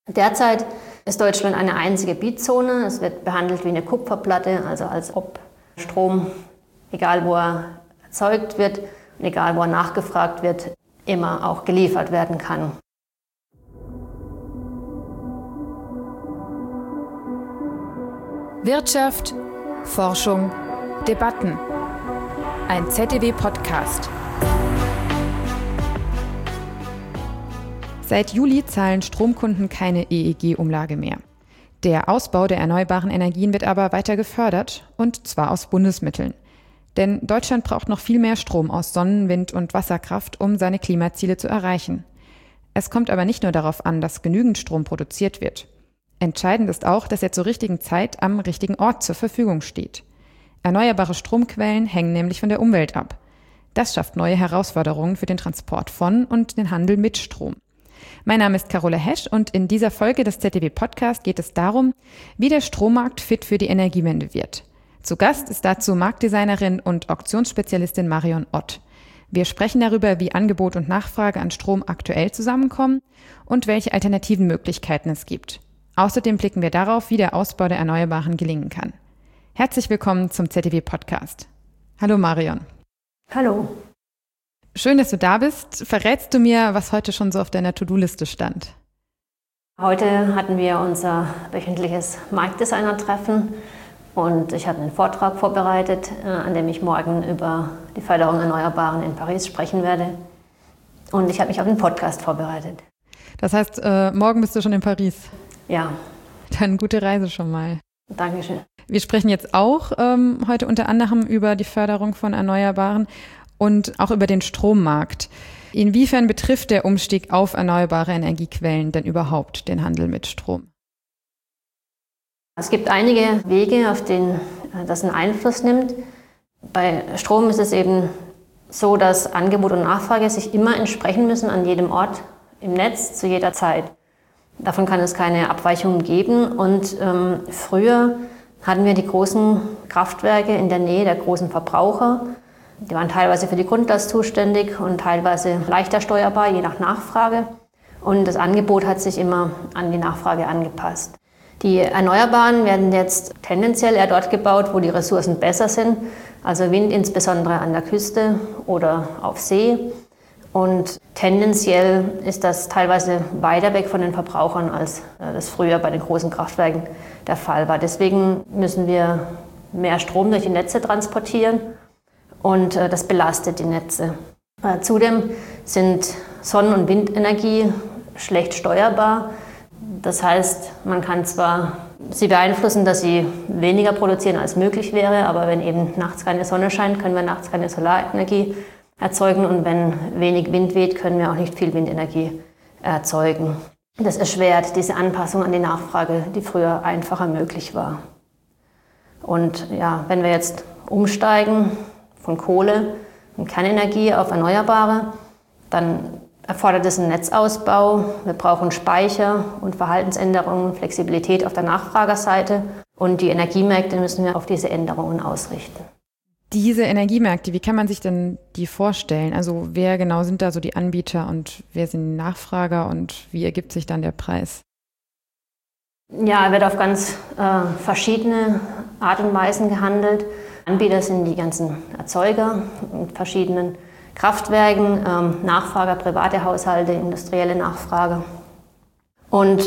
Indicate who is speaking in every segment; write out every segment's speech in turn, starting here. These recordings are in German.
Speaker 1: Derzeit ist Deutschland eine einzige Bietzone. Es wird behandelt wie eine Kupferplatte, also als ob Strom, egal wo er erzeugt wird und egal wo er nachgefragt wird, immer auch geliefert werden kann.
Speaker 2: Wirtschaft, Forschung, Debatten. Ein ZDW-Podcast. Seit Juli zahlen Stromkunden keine EEG-Umlage mehr. Der Ausbau der erneuerbaren Energien wird aber weiter gefördert, und zwar aus Bundesmitteln. Denn Deutschland braucht noch viel mehr Strom aus Sonnen-, Wind- und Wasserkraft, um seine Klimaziele zu erreichen. Es kommt aber nicht nur darauf an, dass genügend Strom produziert wird. Entscheidend ist auch, dass er zur richtigen Zeit am richtigen Ort zur Verfügung steht. Erneuerbare Stromquellen hängen nämlich von der Umwelt ab. Das schafft neue Herausforderungen für den Transport von und den Handel mit Strom. Mein Name ist Carola Hesch und in dieser Folge des ZDW-Podcast geht es darum, wie der Strommarkt fit für die Energiewende wird. Zu Gast ist dazu Marktdesignerin und Auktionsspezialistin Marion Ott. Wir sprechen darüber, wie Angebot und Nachfrage an Strom aktuell zusammenkommen und welche alternativen Möglichkeiten es gibt. Außerdem blicken wir darauf, wie der Ausbau der Erneuerbaren gelingen kann. Herzlich willkommen zum ZDW-Podcast. Hallo Marion.
Speaker 1: Hallo.
Speaker 2: Schön, dass du da bist. Verrätst du mir, was heute schon so auf deiner To-Do-Liste stand?
Speaker 1: Heute hatten wir unser wöchentliches Marktdesigner-Treffen und ich habe einen Vortrag vorbereitet, an dem ich morgen über die Förderung Erneuerbaren in Paris sprechen werde. Und ich habe mich auf den Podcast vorbereitet.
Speaker 2: Das heißt, morgen bist du schon in Paris?
Speaker 1: Ja.
Speaker 2: Dann gute Reise schon mal.
Speaker 1: Dankeschön.
Speaker 2: Wir sprechen jetzt auch heute unter anderem über die Förderung von Erneuerbaren und auch über den Strommarkt. Inwiefern betrifft der Umstieg auf erneuerbare Energiequellen denn überhaupt den Handel mit Strom?
Speaker 1: Es gibt einige Wege, auf denen das einen Einfluss nimmt. Bei Strom ist es eben so, dass Angebot und Nachfrage sich immer entsprechen müssen an jedem Ort im Netz zu jeder Zeit. Davon kann es keine Abweichungen geben. Und früher hatten wir die großen Kraftwerke in der Nähe der großen Verbraucher. Die waren teilweise für die Grundlast zuständig und teilweise leichter steuerbar, je nach Nachfrage. Und das Angebot hat sich immer an die Nachfrage angepasst. Die Erneuerbaren werden jetzt tendenziell eher dort gebaut, wo die Ressourcen besser sind. Also Wind insbesondere an der Küste oder auf See. Und tendenziell ist das teilweise weiter weg von den Verbrauchern, als das früher bei den großen Kraftwerken der Fall war. Deswegen müssen wir mehr Strom durch die Netze transportieren und das belastet die Netze. Zudem sind Sonnen- und Windenergie schlecht steuerbar. Das heißt, man kann zwar sie beeinflussen, dass sie weniger produzieren, als möglich wäre, aber wenn eben nachts keine Sonne scheint, können wir nachts keine Solarenergie erzeugen und wenn wenig Wind weht, können wir auch nicht viel Windenergie erzeugen. Das erschwert diese Anpassung an die Nachfrage, die früher einfacher möglich war. Und ja, wenn wir jetzt umsteigen von Kohle und Kernenergie auf Erneuerbare, dann erfordert es einen Netzausbau. Wir brauchen Speicher und Verhaltensänderungen, Flexibilität auf der Nachfragerseite und die Energiemärkte müssen wir auf diese Änderungen ausrichten.
Speaker 2: Diese Energiemärkte, wie kann man sich denn die vorstellen? Also wer genau sind da so die Anbieter und wer sind die Nachfrager und wie ergibt sich dann der Preis?
Speaker 1: Ja, er wird auf ganz verschiedene Art und Weisen gehandelt. Anbieter sind die ganzen Erzeuger mit verschiedenen Kraftwerken, Nachfrager, private Haushalte, industrielle Nachfrager. Und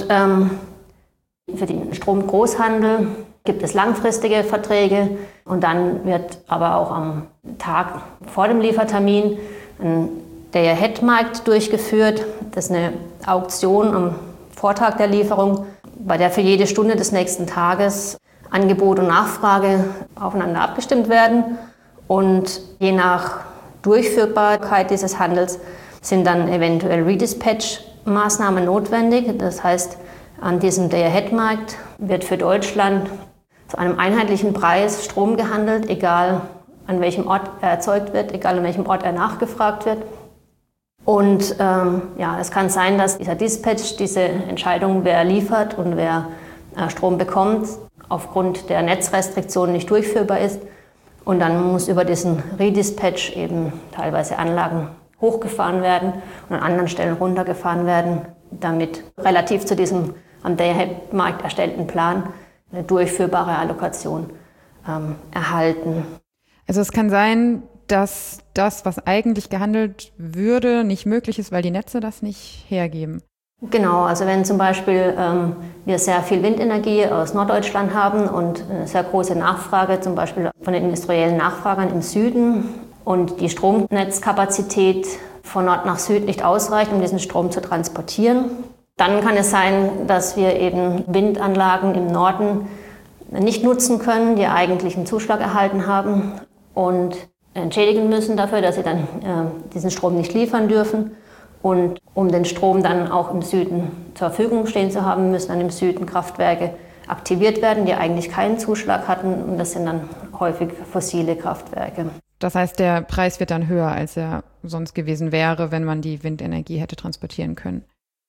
Speaker 1: für den Stromgroßhandel gibt es langfristige Verträge und dann wird aber auch am Tag vor dem Liefertermin ein Day-Ahead-Markt durchgeführt. Das ist eine Auktion am Vortag der Lieferung, bei der für jede Stunde des nächsten Tages Angebot und Nachfrage aufeinander abgestimmt werden. Und je nach Durchführbarkeit dieses Handels sind dann eventuell Redispatch-Maßnahmen notwendig. Das heißt, an diesem Day-Ahead-Markt wird für Deutschland zu einem einheitlichen Preis Strom gehandelt, egal an welchem Ort er erzeugt wird, egal an welchem Ort er nachgefragt wird. Und es kann sein, dass dieser Dispatch, diese Entscheidung, wer liefert und wer Strom bekommt, aufgrund der Netzrestriktionen nicht durchführbar ist. Und dann muss über diesen Redispatch eben teilweise Anlagen hochgefahren werden und an anderen Stellen runtergefahren werden, damit relativ zu diesem am Day-Ahead-Markt erstellten Plan eine durchführbare Allokation erhalten.
Speaker 2: Also es kann sein, dass das, was eigentlich gehandelt würde, nicht möglich ist, weil die Netze das nicht hergeben.
Speaker 1: Genau, also wenn zum Beispiel wir sehr viel Windenergie aus Norddeutschland haben und eine sehr große Nachfrage, zum Beispiel von den industriellen Nachfragern im Süden und die Stromnetzkapazität von Nord nach Süd nicht ausreicht, um diesen Strom zu transportieren, dann kann es sein, dass wir eben Windanlagen im Norden nicht nutzen können, die eigentlich einen Zuschlag erhalten haben und entschädigen müssen dafür, dass sie dann diesen Strom nicht liefern dürfen. Und um den Strom dann auch im Süden zur Verfügung stehen zu haben, müssen dann im Süden Kraftwerke aktiviert werden, die eigentlich keinen Zuschlag hatten. Und das sind dann häufig fossile Kraftwerke.
Speaker 2: Das heißt, der Preis wird dann höher, als er sonst gewesen wäre, wenn man die Windenergie hätte transportieren können.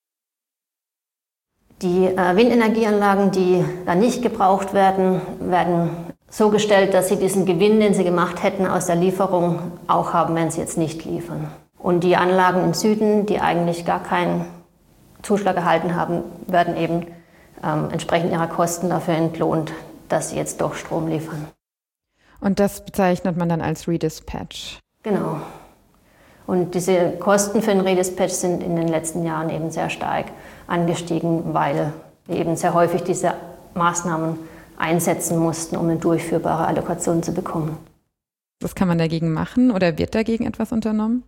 Speaker 1: Die Windenergieanlagen, die da nicht gebraucht werden, werden so gestellt, dass sie diesen Gewinn, den sie gemacht hätten aus der Lieferung, auch haben, wenn sie jetzt nicht liefern. Und die Anlagen im Süden, die eigentlich gar keinen Zuschlag erhalten haben, werden eben entsprechend ihrer Kosten dafür entlohnt, dass sie jetzt doch Strom liefern.
Speaker 2: Und das bezeichnet man dann als Redispatch?
Speaker 1: Genau. Und diese Kosten für den Redispatch sind in den letzten Jahren eben sehr stark angestiegen, weil wir eben sehr häufig diese Maßnahmen einsetzen mussten, um eine durchführbare Allokation zu bekommen.
Speaker 2: Was kann man dagegen machen oder wird dagegen etwas unternommen?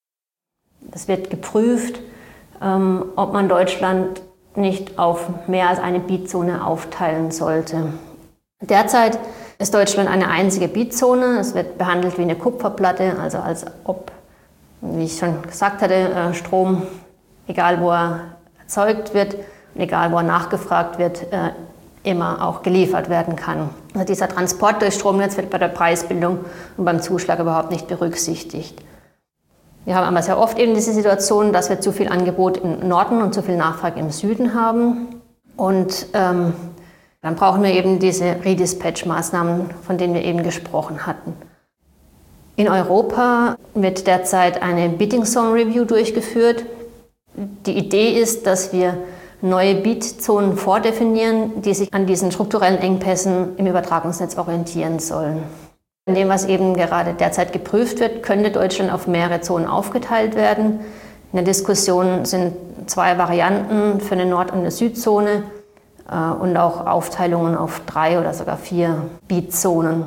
Speaker 1: Es wird geprüft, ob man Deutschland nicht auf mehr als eine Bietzone aufteilen sollte. Derzeit ist Deutschland eine einzige Bietzone. Es wird behandelt wie eine Kupferplatte, also als ob, wie ich schon gesagt hatte, Strom, egal wo er erzeugt wird und egal wo er nachgefragt wird, immer auch geliefert werden kann. Also dieser Transport durch Stromnetz wird bei der Preisbildung und beim Zuschlag überhaupt nicht berücksichtigt. Wir haben aber sehr oft eben diese Situation, dass wir zu viel Angebot im Norden und zu viel Nachfrage im Süden haben. Und dann brauchen wir eben diese Redispatch-Maßnahmen, von denen wir eben gesprochen hatten. In Europa wird derzeit eine Bidding Zone Review durchgeführt. Die Idee ist, dass wir neue Bietzonen vordefinieren, die sich an diesen strukturellen Engpässen im Übertragungsnetz orientieren sollen. In dem, was eben gerade derzeit geprüft wird, könnte Deutschland auf mehrere Zonen aufgeteilt werden. In der Diskussion sind 2 Varianten für eine Nord- und eine Südzone und auch Aufteilungen auf 3 oder sogar 4 Bietzonen.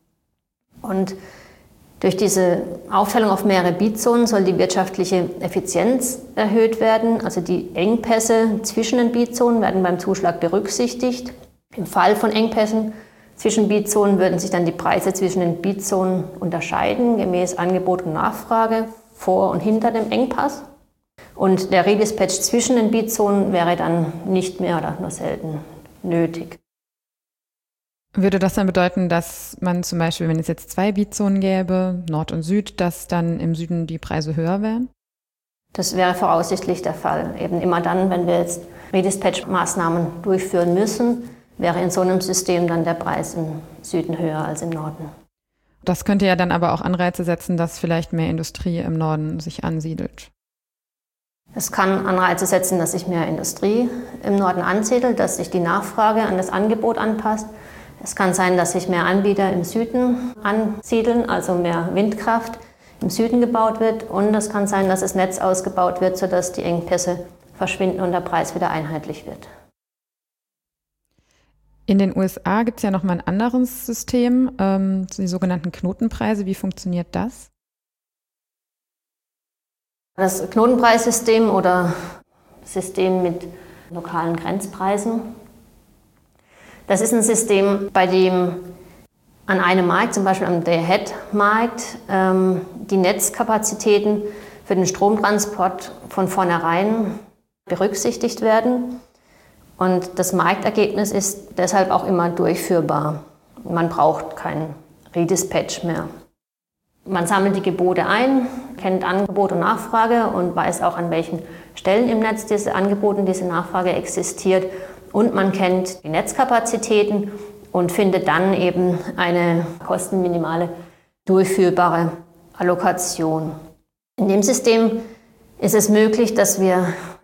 Speaker 1: Und durch diese Aufteilung auf mehrere Bietzonen soll die wirtschaftliche Effizienz erhöht werden. Also die Engpässe zwischen den Bietzonen werden beim Zuschlag berücksichtigt. Im Fall von Engpässen zwischen Bietzonen würden sich dann die Preise zwischen den Bietzonen unterscheiden, gemäß Angebot und Nachfrage, vor und hinter dem Engpass. Und der Redispatch zwischen den Bietzonen wäre dann nicht mehr oder nur selten nötig.
Speaker 2: Würde das dann bedeuten, dass man zum Beispiel, wenn es jetzt 2 Bietzonen gäbe, Nord und Süd, dass dann im Süden die Preise höher wären?
Speaker 1: Das wäre voraussichtlich der Fall. Eben immer dann, wenn wir jetzt Redispatch-Maßnahmen durchführen müssen, wäre in so einem System dann der Preis im Süden höher als im Norden.
Speaker 2: Das könnte ja dann aber auch Anreize setzen, dass vielleicht mehr Industrie im Norden sich ansiedelt.
Speaker 1: Es kann Anreize setzen, dass sich mehr Industrie im Norden ansiedelt, dass sich die Nachfrage an das Angebot anpasst. Es kann sein, dass sich mehr Anbieter im Süden ansiedeln, also mehr Windkraft im Süden gebaut wird. Und es kann sein, dass das Netz ausgebaut wird, sodass die Engpässe verschwinden und der Preis wieder einheitlich wird.
Speaker 2: In den USA gibt es ja nochmal ein anderes System, die sogenannten Knotenpreise. Wie funktioniert das?
Speaker 1: Das Knotenpreissystem oder System mit lokalen Grenzpreisen, das ist ein System, bei dem an einem Markt, zum Beispiel am Day-Ahead-Markt, die Netzkapazitäten für den Stromtransport von vornherein berücksichtigt werden. Und das Marktergebnis ist deshalb auch immer durchführbar. Man braucht keinen Redispatch mehr. Man sammelt die Gebote ein, kennt Angebot und Nachfrage und weiß auch, an welchen Stellen im Netz diese Angebot und diese Nachfrage existiert. Und man kennt die Netzkapazitäten und findet dann eben eine kostenminimale, durchführbare Allokation. In dem System ist es möglich, dass wir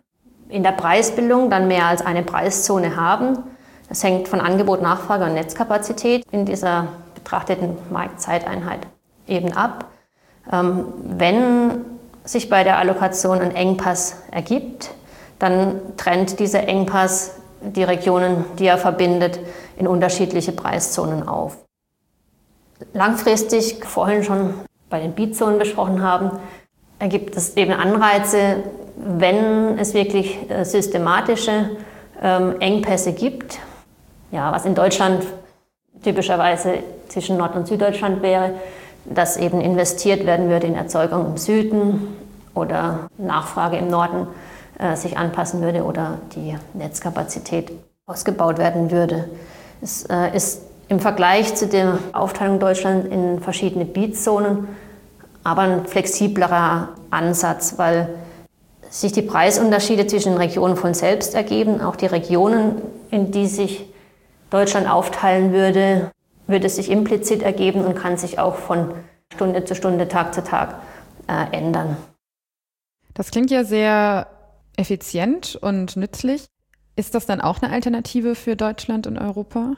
Speaker 1: in der Preisbildung dann mehr als eine Preiszone haben. Das hängt von Angebot, Nachfrage und Netzkapazität in dieser betrachteten Marktzeiteinheit eben ab. Wenn sich bei der Allokation ein Engpass ergibt, dann trennt dieser Engpass die Regionen, die er verbindet, in unterschiedliche Preiszonen auf. Langfristig, vorhin schon bei den Beatzonen besprochen haben, ergibt es eben Anreize, wenn es wirklich systematische Engpässe gibt. Ja, was in Deutschland typischerweise zwischen Nord- und Süddeutschland wäre, dass eben investiert werden würde in Erzeugung im Süden oder Nachfrage im Norden sich anpassen würde oder die Netzkapazität ausgebaut werden würde. Es ist im Vergleich zu der Aufteilung Deutschlands in verschiedene Beatzonen aber ein flexiblerer Ansatz, weil sich die Preisunterschiede zwischen den Regionen von selbst ergeben. Auch die Regionen, in die sich Deutschland aufteilen würde, würde sich implizit ergeben und kann sich auch von Stunde zu Stunde, Tag zu Tag ändern.
Speaker 2: Das klingt ja sehr effizient und nützlich. Ist das dann auch eine Alternative für Deutschland und Europa?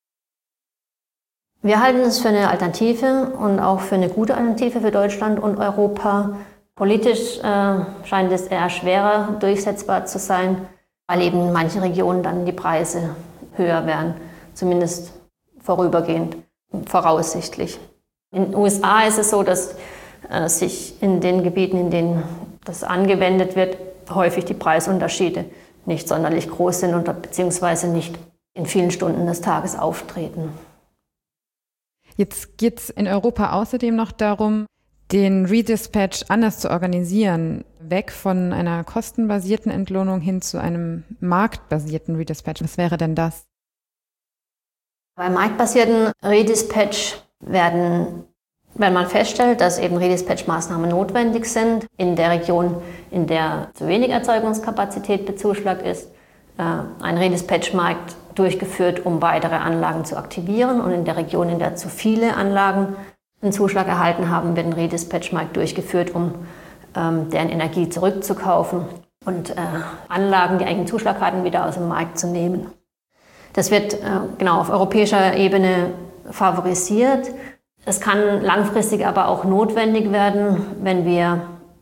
Speaker 1: Wir halten es für eine Alternative und auch für eine gute Alternative für Deutschland und Europa. Politisch scheint es eher schwerer durchsetzbar zu sein, weil eben in manchen Regionen dann die Preise höher werden, zumindest vorübergehend, voraussichtlich. In den USA ist es so, dass sich in den Gebieten, in denen das angewendet wird, häufig die Preisunterschiede nicht sonderlich groß sind und beziehungsweise nicht in vielen Stunden des Tages auftreten.
Speaker 2: Jetzt geht es in Europa außerdem noch darum, den Redispatch anders zu organisieren, weg von einer kostenbasierten Entlohnung hin zu einem marktbasierten Redispatch. Was wäre denn das?
Speaker 1: Beim marktbasierten Redispatch werden, wenn man feststellt, dass eben Redispatch-Maßnahmen notwendig sind, in der Region, in der zu wenig Erzeugungskapazität bezuschlagt ist, ein Redispatch-Markt durchgeführt, um weitere Anlagen zu aktivieren. Und in der Region, in der zu viele Anlagen einen Zuschlag erhalten haben, wird ein Redispatch-Markt durchgeführt, um deren Energie zurückzukaufen und Anlagen, die eigentlich einen Zuschlag hatten, wieder aus dem Markt zu nehmen. Das wird genau auf europäischer Ebene favorisiert. Es kann langfristig aber auch notwendig werden, wenn wir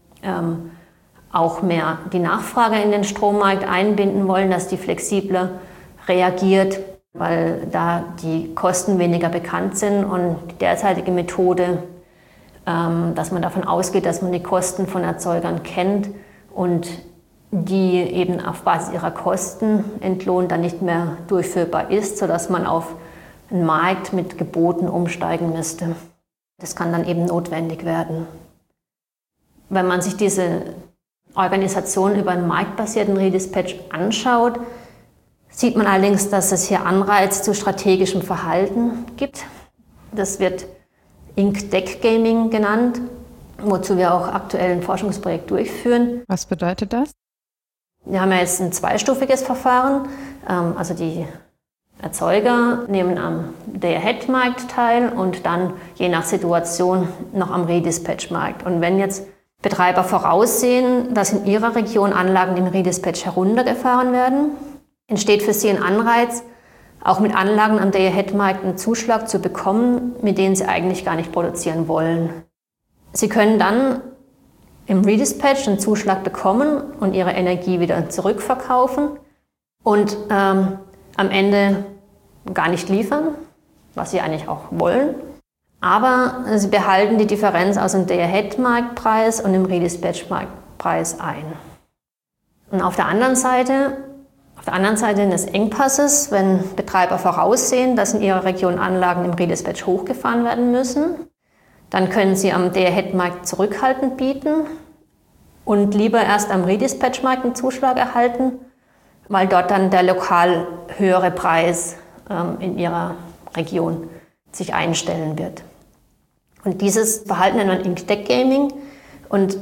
Speaker 1: auch mehr die Nachfrage in den Strommarkt einbinden wollen, dass die flexibler reagiert, weil da die Kosten weniger bekannt sind und die derzeitige Methode, dass man davon ausgeht, dass man die Kosten von Erzeugern kennt und die eben auf Basis ihrer Kosten entlohnt, dann nicht mehr durchführbar ist, sodass man auf einen Markt mit Geboten umsteigen müsste. Das kann dann eben notwendig werden. Wenn man sich diese Organisation über einen marktbasierten Redispatch anschaut, sieht man allerdings, dass es hier Anreize zu strategischem Verhalten gibt. Das wird Ink-Deck-Gaming genannt, wozu wir auch aktuell ein Forschungsprojekt durchführen.
Speaker 2: Was bedeutet das?
Speaker 1: Wir haben ja jetzt ein zweistufiges Verfahren. Also die Erzeuger nehmen am Day-Ahead-Markt teil und dann je nach Situation noch am Redispatch-Markt. Und wenn jetzt Betreiber voraussehen, dass in ihrer Region Anlagen im Redispatch heruntergefahren werden, entsteht für sie ein Anreiz, auch mit Anlagen am Day-Ahead-Markt einen Zuschlag zu bekommen, mit denen sie eigentlich gar nicht produzieren wollen. Sie können dann im Redispatch einen Zuschlag bekommen und ihre Energie wieder zurückverkaufen und am Ende gar nicht liefern, was sie eigentlich auch wollen. Aber sie behalten die Differenz aus dem Day-Ahead-Marktpreis und dem Redispatch-Marktpreis ein. Und auf der anderen Seite des Engpasses, wenn Betreiber voraussehen, dass in ihrer Region Anlagen im Redispatch hochgefahren werden müssen, dann können sie am Day-Ahead-Markt zurückhaltend bieten und lieber erst am Redispatch-Markt einen Zuschlag erhalten, weil dort dann der lokal höhere Preis in ihrer Region sich einstellen wird. Und dieses Verhalten nennt man Ink-Deck-Gaming und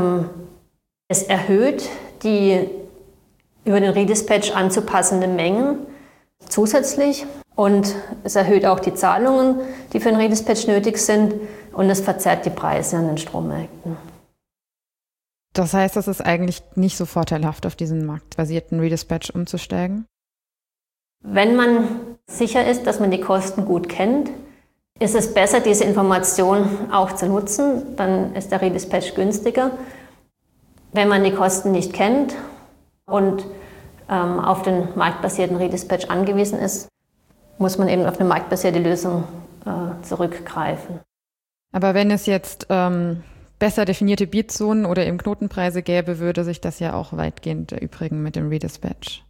Speaker 1: es erhöht die über den Redispatch anzupassende Mengen zusätzlich und es erhöht auch die Zahlungen, die für den Redispatch nötig sind und es verzerrt die Preise an den Strommärkten.
Speaker 2: Das heißt, es ist eigentlich nicht so vorteilhaft, auf diesen marktbasierten Redispatch umzusteigen?
Speaker 1: Wenn man sicher ist, dass man die Kosten gut kennt, ist es besser, diese Information auch zu nutzen. Dann ist der Redispatch günstiger. Wenn man die Kosten nicht kennt und auf den marktbasierten Redispatch angewiesen ist, muss man eben auf eine marktbasierte Lösung zurückgreifen.
Speaker 2: Aber wenn es jetzt besser definierte Beatzonen oder eben Knotenpreise gäbe, würde sich das ja auch weitgehend erübrigen mit dem Redispatch.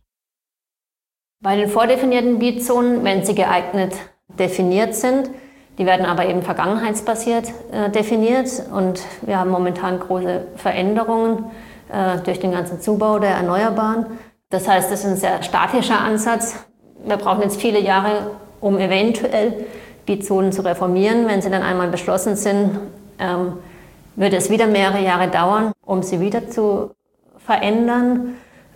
Speaker 1: Bei den vordefinierten Beatzonen, wenn sie geeignet definiert sind, die werden aber eben vergangenheitsbasiert definiert und wir haben momentan große Veränderungen durch den ganzen Zubau der Erneuerbaren. Das heißt, das ist ein sehr statischer Ansatz. Wir brauchen jetzt viele Jahre, um eventuell Beatzonen zu reformieren. Wenn sie dann einmal beschlossen sind, würde es wieder mehrere Jahre dauern, um sie wieder zu verändern.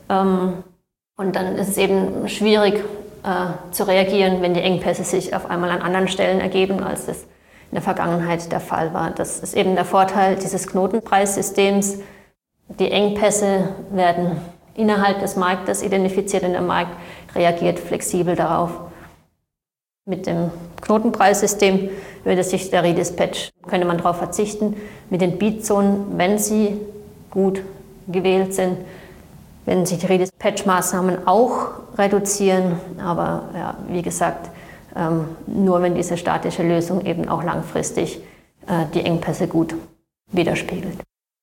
Speaker 1: Und dann ist es eben schwierig zu reagieren, wenn die Engpässe sich auf einmal an anderen Stellen ergeben, als das in der Vergangenheit der Fall war. Das ist eben der Vorteil dieses Knotenpreissystems. Die Engpässe werden innerhalb des Marktes identifiziert und der Markt reagiert flexibel darauf. Mit dem Knotenpreissystem würde sich der Redispatch, könnte man darauf verzichten. Mit den Beatzonen, wenn sie gut gewählt sind, werden sich die Redispatch-Maßnahmen auch reduzieren. Aber ja, wie gesagt, nur wenn diese statische Lösung eben auch langfristig die Engpässe gut widerspiegelt.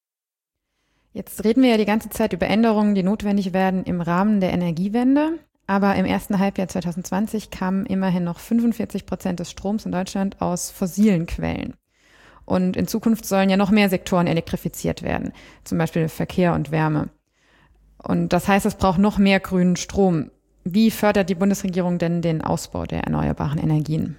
Speaker 2: Jetzt reden wir ja die ganze Zeit über Änderungen, die notwendig werden im Rahmen der Energiewende. Aber im ersten Halbjahr 2020 kamen immerhin noch 45% des Stroms in Deutschland aus fossilen Quellen. Und in Zukunft sollen ja noch mehr Sektoren elektrifiziert werden, zum Beispiel Verkehr und Wärme. Und das heißt, es braucht noch mehr grünen Strom. Wie fördert die Bundesregierung denn den Ausbau der erneuerbaren Energien?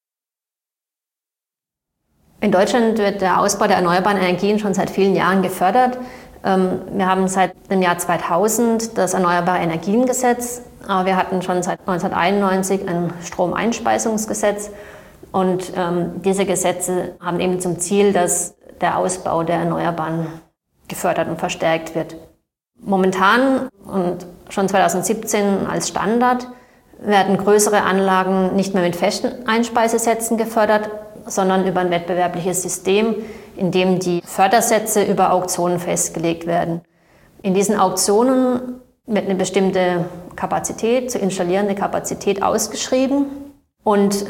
Speaker 1: In Deutschland wird der Ausbau der erneuerbaren Energien schon seit vielen Jahren gefördert. Wir haben seit dem Jahr 2000 das Erneuerbare Energiengesetz, aber wir hatten schon seit 1991 ein Stromeinspeisungsgesetz. Und diese Gesetze haben eben zum Ziel, dass der Ausbau der Erneuerbaren gefördert und verstärkt wird. Momentan und schon 2017 als Standard werden größere Anlagen nicht mehr mit festen Einspeisesätzen gefördert, sondern über ein wettbewerbliches System, in dem die Fördersätze über Auktionen festgelegt werden. In diesen Auktionen wird eine bestimmte Kapazität, zu installierende Kapazität ausgeschrieben und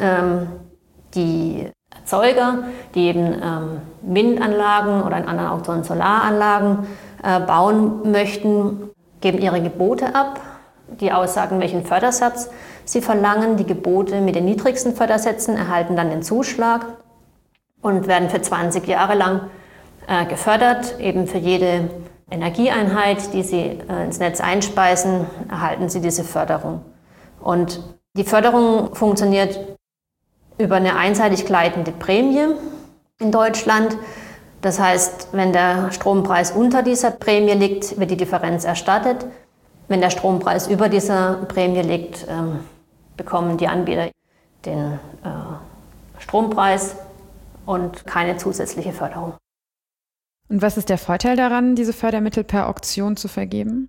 Speaker 1: die Erzeuger, die eben Windanlagen oder in anderen Auktionen Solaranlagen bauen möchten, geben ihre Gebote ab, die aussagen, welchen Fördersatz sie verlangen. Die Gebote mit den niedrigsten Fördersätzen erhalten dann den Zuschlag und werden für 20 Jahre lang gefördert. Eben für jede Energieeinheit, die sie ins Netz einspeisen, erhalten sie diese Förderung. Und die Förderung funktioniert über eine einseitig gleitende Prämie in Deutschland. Das heißt, wenn der Strompreis unter dieser Prämie liegt, wird die Differenz erstattet. Wenn der Strompreis über dieser Prämie liegt, bekommen die Anbieter den Strompreis und keine zusätzliche Förderung.
Speaker 2: Und was ist der Vorteil daran, diese Fördermittel per Auktion zu vergeben?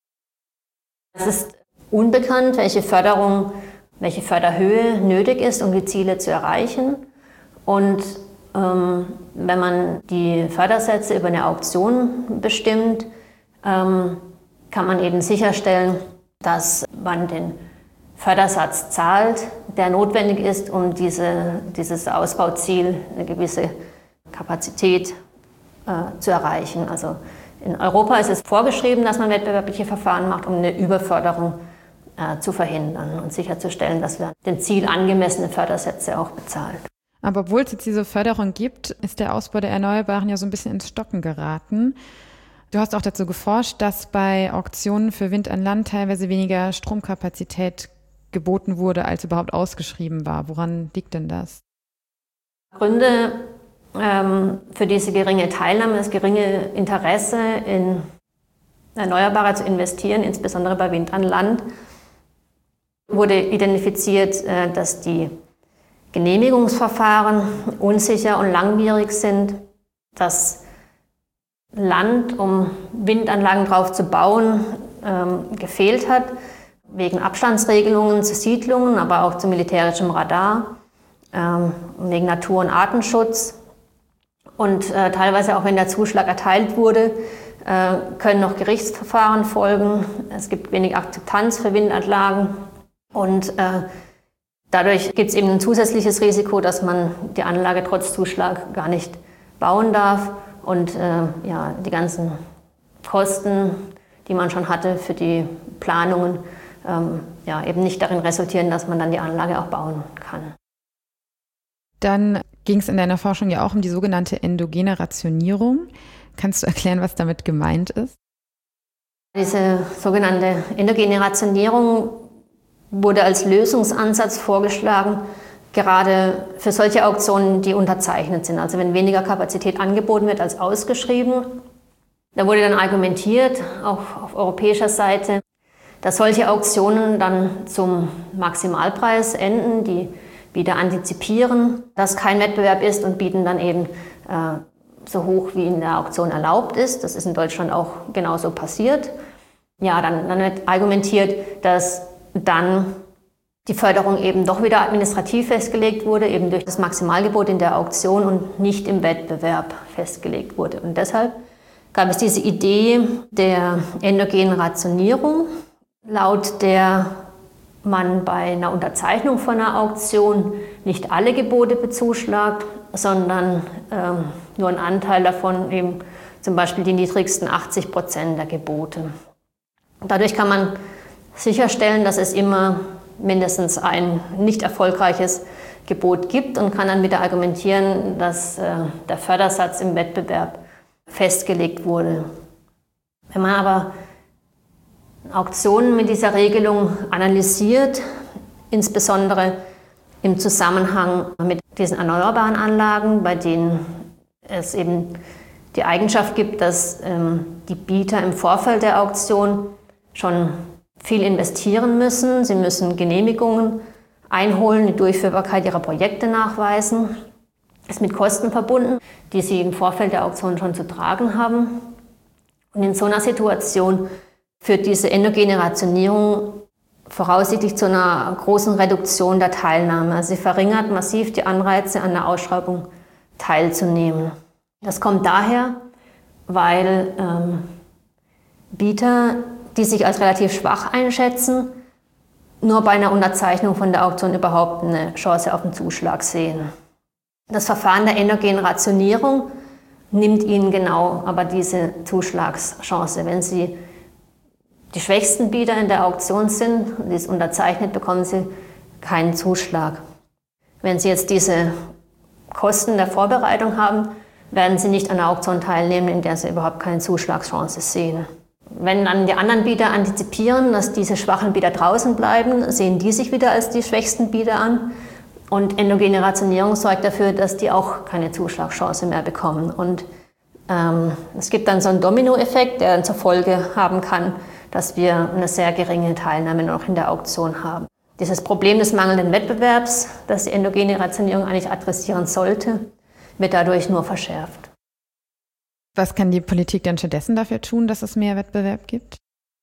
Speaker 1: Es ist unbekannt, welche Förderhöhe nötig ist, um die Ziele zu erreichen. Und wenn man die Fördersätze über eine Auktion bestimmt, kann man eben sicherstellen, dass man den Fördersatz zahlt, der notwendig ist, um dieses Ausbauziel, eine gewisse Kapazität zu erreichen. Also in Europa ist es vorgeschrieben, dass man wettbewerbliche Verfahren macht, um eine Überförderung zu verhindern und sicherzustellen, dass wir den Ziel angemessene Fördersätze auch bezahlen.
Speaker 2: Aber obwohl es jetzt diese Förderung gibt, ist der Ausbau der Erneuerbaren ja so ein bisschen ins Stocken geraten. Du hast auch dazu geforscht, dass bei Auktionen für Wind an Land teilweise weniger Stromkapazität geboten wurde, als überhaupt ausgeschrieben war. Woran liegt denn das?
Speaker 1: Gründe für diese geringe Teilnahme, das geringe Interesse in Erneuerbare zu investieren, insbesondere bei Wind an Land, wurde identifiziert, dass die Genehmigungsverfahren unsicher und langwierig sind, dass Land, um Windanlagen drauf zu bauen, gefehlt hat, wegen Abstandsregelungen zu Siedlungen, aber auch zu militärischem Radar, wegen Natur- und Artenschutz. Und teilweise auch wenn der Zuschlag erteilt wurde, können noch Gerichtsverfahren folgen. Es gibt wenig Akzeptanz für Windanlagen und dadurch gibt es eben ein zusätzliches Risiko, dass man die Anlage trotz Zuschlag gar nicht bauen darf und die ganzen Kosten, die man schon hatte für die Planungen, eben nicht darin resultieren, dass man dann die Anlage auch bauen kann.
Speaker 2: Dann ging es in deiner Forschung ja auch um die sogenannte endogene Rationierung. Kannst du erklären, was damit gemeint ist?
Speaker 1: Diese sogenannte endogene Rationierung wurde als Lösungsansatz vorgeschlagen, gerade für solche Auktionen, die unterzeichnet sind. Also wenn weniger Kapazität angeboten wird als ausgeschrieben. Da wurde dann argumentiert, auch auf europäischer Seite, dass solche Auktionen dann zum Maximalpreis enden, die Bieter antizipieren, dass kein Wettbewerb ist und bieten dann eben so hoch, wie in der Auktion erlaubt ist. Das ist in Deutschland auch genauso passiert. Ja, dann wird argumentiert, dass dann die Förderung eben doch wieder administrativ festgelegt wurde, eben durch das Maximalgebot in der Auktion und nicht im Wettbewerb festgelegt wurde. Und deshalb gab es diese Idee der endogenen Rationierung, laut der man bei einer Unterzeichnung von einer Auktion nicht alle Gebote bezuschlagt, sondern nur einen Anteil davon, eben zum Beispiel die niedrigsten 80% der Gebote. Dadurch kann man sicherstellen, dass es immer mindestens ein nicht erfolgreiches Gebot gibt und kann dann wieder argumentieren, dass der Fördersatz im Wettbewerb festgelegt wurde. Wenn man aber Auktionen mit dieser Regelung analysiert, insbesondere im Zusammenhang mit diesen erneuerbaren Anlagen, bei denen es eben die Eigenschaft gibt, dass die Bieter im Vorfeld der Auktion schon viel investieren müssen. Sie müssen Genehmigungen einholen, die Durchführbarkeit ihrer Projekte nachweisen. Das ist mit Kosten verbunden, die sie im Vorfeld der Auktion schon zu tragen haben. Und in so einer Situation führt diese endogene Rationierung voraussichtlich zu einer großen Reduktion der Teilnahme. Also sie verringert massiv die Anreize, an der Ausschreibung teilzunehmen. Das kommt daher, weil Bieter, die sich als relativ schwach einschätzen, nur bei einer Unterzeichnung von der Auktion überhaupt eine Chance auf einen Zuschlag sehen. Das Verfahren der endogenen Rationierung nimmt ihnen genau aber diese Zuschlagschance. Wenn sie die schwächsten Bieter in der Auktion sind und dies unterzeichnet, bekommen sie keinen Zuschlag. Wenn sie jetzt diese Kosten der Vorbereitung haben, werden sie nicht an der Auktion teilnehmen, in der sie überhaupt keine Zuschlagschance sehen. Wenn dann die anderen Bieter antizipieren, dass diese schwachen Bieter draußen bleiben, sehen die sich wieder als die schwächsten Bieter an. Und endogene Rationierung sorgt dafür, dass die auch keine Zuschlagschance mehr bekommen. Und es gibt dann so einen Dominoeffekt, der dann zur Folge haben kann, dass wir eine sehr geringe Teilnahme noch in der Auktion haben. Dieses Problem des mangelnden Wettbewerbs, das die endogene Rationierung eigentlich adressieren sollte, wird dadurch nur verschärft.
Speaker 2: Was kann die Politik denn stattdessen dafür tun, dass es mehr Wettbewerb gibt?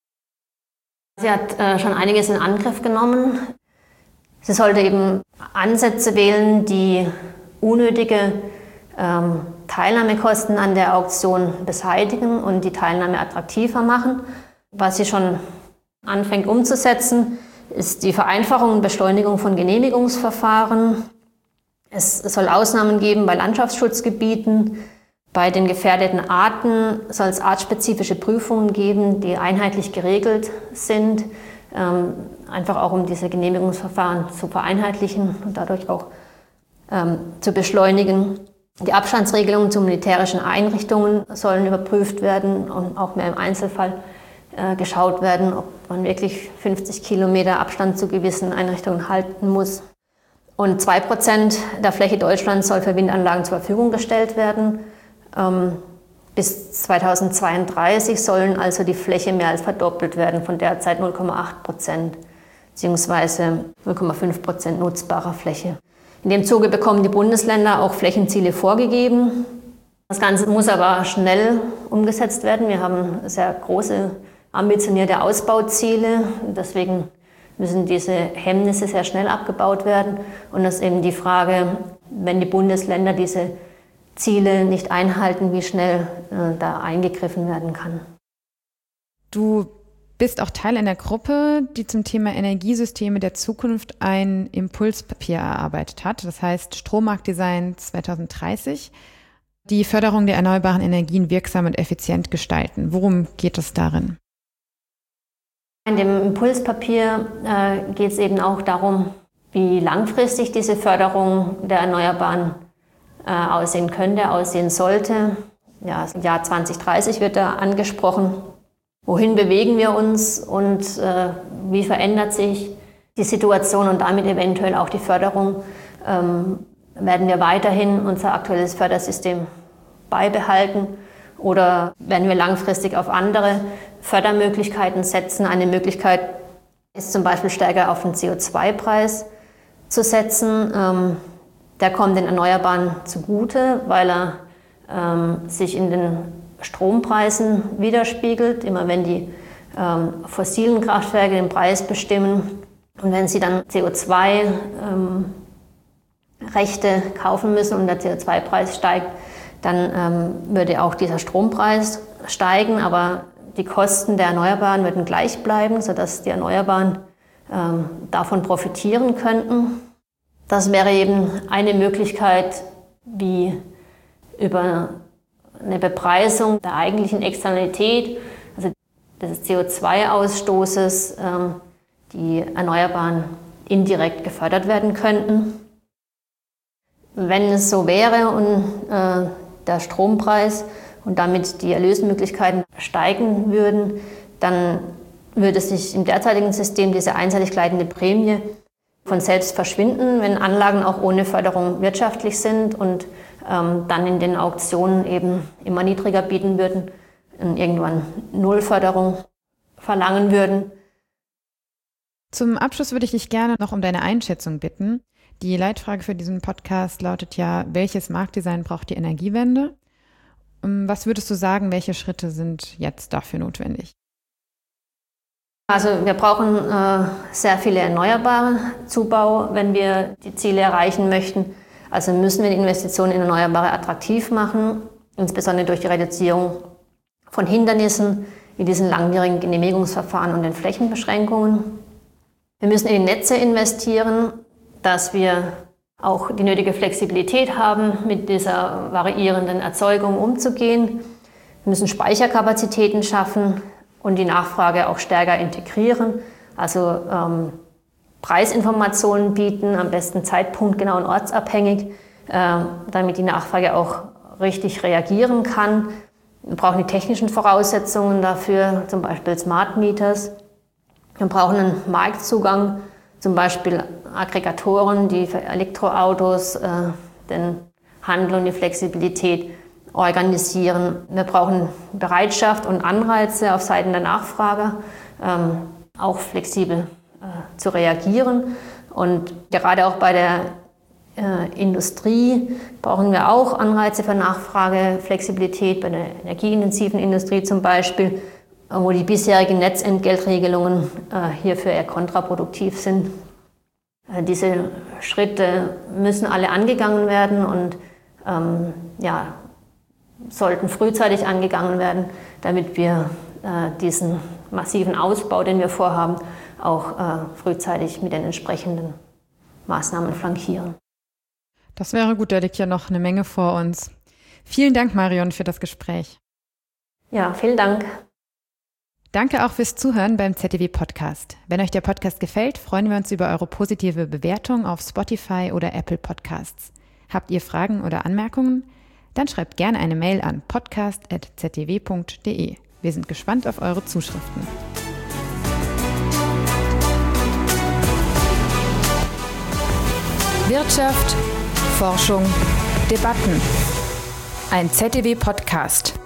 Speaker 1: Sie hat schon einiges in Angriff genommen. Sie sollte eben Ansätze wählen, die unnötige Teilnahmekosten an der Auktion beseitigen und die Teilnahme attraktiver machen. Was sie schon anfängt umzusetzen, ist die Vereinfachung und Beschleunigung von Genehmigungsverfahren. Es soll Ausnahmen geben bei Landschaftsschutzgebieten. Bei den gefährdeten Arten soll es artspezifische Prüfungen geben, die einheitlich geregelt sind, einfach auch um diese Genehmigungsverfahren zu vereinheitlichen und dadurch auch zu beschleunigen. Die Abstandsregelungen zu militärischen Einrichtungen sollen überprüft werden und auch mehr im Einzelfall geschaut werden, ob man wirklich 50 Kilometer Abstand zu gewissen Einrichtungen halten muss. Und 2% der Fläche Deutschlands soll für Windanlagen zur Verfügung gestellt werden. Bis 2032 sollen also die Fläche mehr als verdoppelt werden, von derzeit 0,8% bzw. 0,5% nutzbarer Fläche. In dem Zuge bekommen die Bundesländer auch Flächenziele vorgegeben. Das Ganze muss aber schnell umgesetzt werden. Wir haben sehr große, ambitionierte Ausbauziele. Deswegen müssen diese Hemmnisse sehr schnell abgebaut werden. Und das ist eben die Frage, wenn die Bundesländer diese Ziele nicht einhalten, wie schnell da eingegriffen werden kann.
Speaker 2: Du bist auch Teil einer Gruppe, die zum Thema Energiesysteme der Zukunft ein Impulspapier erarbeitet hat. Das heißt Strommarktdesign 2030. Die Förderung der erneuerbaren Energien wirksam und effizient gestalten. Worum geht es darin?
Speaker 1: In dem Impulspapier geht es eben auch darum, wie langfristig diese Förderung der Erneuerbaren aussehen könnte, aussehen sollte. Ja, das Jahr 2030 wird da angesprochen. Wohin bewegen wir uns und wie verändert sich die Situation und damit eventuell auch die Förderung? Werden wir weiterhin unser aktuelles Fördersystem beibehalten oder werden wir langfristig auf andere Fördermöglichkeiten setzen? Eine Möglichkeit ist zum Beispiel stärker auf den CO2-Preis zu setzen. Der kommt den Erneuerbaren zugute, weil er sich in den Strompreisen widerspiegelt. Immer wenn die fossilen Kraftwerke den Preis bestimmen und wenn sie dann CO2-Rechte kaufen müssen und der CO2-Preis steigt, dann würde auch dieser Strompreis steigen, aber die Kosten der Erneuerbaren würden gleich bleiben, sodass die Erneuerbaren davon profitieren könnten. Das wäre eben eine Möglichkeit, wie über eine Bepreisung der eigentlichen Externalität, also des CO2-Ausstoßes, die Erneuerbaren indirekt gefördert werden könnten. Wenn es so wäre und der Strompreis und damit die Erlösmöglichkeiten steigen würden, dann würde sich im derzeitigen System diese einseitig gleitende Prämie von selbst verschwinden, wenn Anlagen auch ohne Förderung wirtschaftlich sind und dann in den Auktionen eben immer niedriger bieten würden und irgendwann Nullförderung verlangen würden.
Speaker 2: Zum Abschluss würde ich dich gerne noch um deine Einschätzung bitten. Die Leitfrage für diesen Podcast lautet ja, welches Marktdesign braucht die Energiewende? Was würdest du sagen, welche Schritte sind jetzt dafür notwendig?
Speaker 1: Also wir brauchen sehr viele erneuerbare Zubau, wenn wir die Ziele erreichen möchten. Also müssen wir die Investitionen in Erneuerbare attraktiv machen, insbesondere durch die Reduzierung von Hindernissen wie diesen langwierigen Genehmigungsverfahren und den Flächenbeschränkungen. Wir müssen in die Netze investieren, dass wir auch die nötige Flexibilität haben, mit dieser variierenden Erzeugung umzugehen. Wir müssen Speicherkapazitäten schaffen und die Nachfrage auch stärker integrieren, also Preisinformationen bieten, am besten zeitpunktgenau und ortsabhängig, damit die Nachfrage auch richtig reagieren kann. Wir brauchen die technischen Voraussetzungen dafür, zum Beispiel Smart Meters. Wir brauchen einen Marktzugang, zum Beispiel Aggregatoren, die für Elektroautos den Handel und die Flexibilität organisieren. Wir brauchen Bereitschaft und Anreize auf Seiten der Nachfrage, auch flexibel zu reagieren. Und gerade auch bei der Industrie brauchen wir auch Anreize für Nachfrage, Flexibilität, bei der energieintensiven Industrie zum Beispiel, wo die bisherigen Netzentgeltregelungen hierfür eher kontraproduktiv sind. Diese Schritte müssen alle angegangen werden und sollten frühzeitig angegangen werden, damit wir diesen massiven Ausbau, den wir vorhaben, auch frühzeitig mit den entsprechenden Maßnahmen flankieren.
Speaker 2: Das wäre gut, da liegt ja noch eine Menge vor uns. Vielen Dank, Marion, für das Gespräch.
Speaker 1: Ja, vielen Dank.
Speaker 2: Danke auch fürs Zuhören beim ZDW-Podcast. Wenn euch der Podcast gefällt, freuen wir uns über eure positive Bewertung auf Spotify oder Apple Podcasts. Habt ihr Fragen oder Anmerkungen? Dann schreibt gerne eine Mail an podcast@zdw.de. Wir sind gespannt auf eure Zuschriften. Wirtschaft, Forschung, Debatten. Ein ZDW-Podcast.